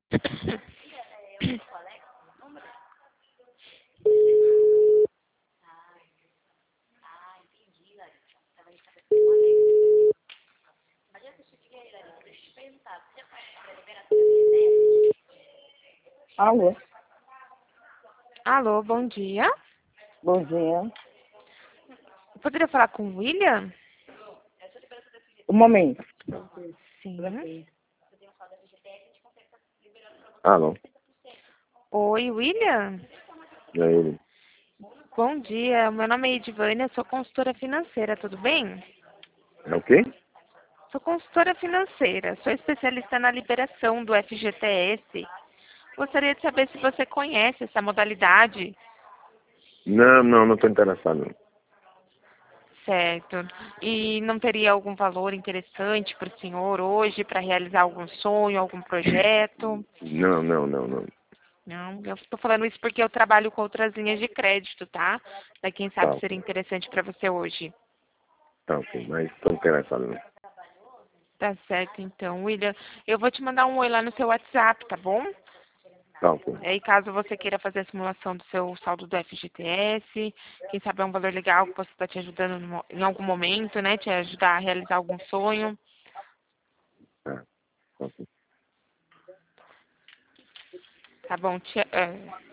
Alô, Alô, bom dia. bom dia. Eu poderia falar com o William? Um momento. Sim. Alô, Oi, William. é ele. Bom dia, meu nome é Edivânia, sou consultora financeira, tudo bem? É o quê? Sou consultora financeira, sou especialista na liberação do FGTS. Gostaria de saber se você conhece essa modalidade. Não estou interessado. Certo. E não teria algum valor interessante para o senhor hoje para realizar algum sonho, algum projeto? Não. Não, eu estou falando isso porque eu trabalho com outras linhas de crédito, tá? Daí quem Tá, sabe seria ok. interessante para você hoje. Tá, ok. Mas estou interessado, não. Tá certo, então, William. Eu vou te mandar um oi lá no seu WhatsApp, tá bom? Tá, ok. Aí, caso você queira fazer a simulação do seu saldo do FGTS, quem sabe é um valor legal que possa estar te ajudando em algum momento, né? Te ajudar a realizar algum sonho. Tá, ok. Tá bom?